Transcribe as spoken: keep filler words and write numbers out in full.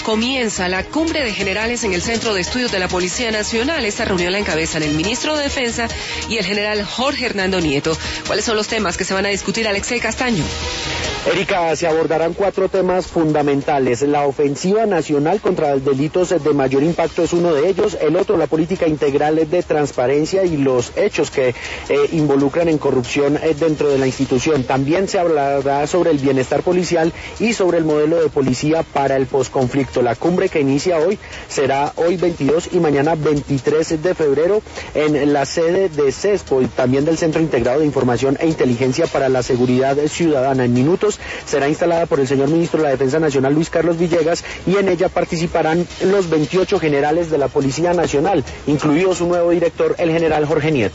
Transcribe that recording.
comienza la cumbre de generales en el Centro de Estudios de la Policía Nacional. Esta reunión la encabezan el ministro de Defensa y el general Jorge Hernando Nieto. ¿Cuáles son los temas que se van a discutir, Alexei Castaño? Erika, se abordarán cuatro temas fundamentales. La ofensiva nacional contra los delitos de mayor impacto es uno de ellos. El otro, la política integral de transparencia y los hechos que eh, involucran en corrupción eh, dentro de la institución. También se hablará sobre el bienestar policial y sobre el modelo de policía para el posconflicto. La cumbre que inicia hoy será hoy veintidós y mañana veintitrés de febrero en la sede de CESPO y también del Centro Integrado de Información e Inteligencia para la Seguridad Ciudadana. En minutos será instalada por el señor ministro de la Defensa Nacional, Luis Carlos Villegas, y en ella participarán los veintiocho generales de la Policía Nacional, incluido su nuevo director, el general Jorge Nieto.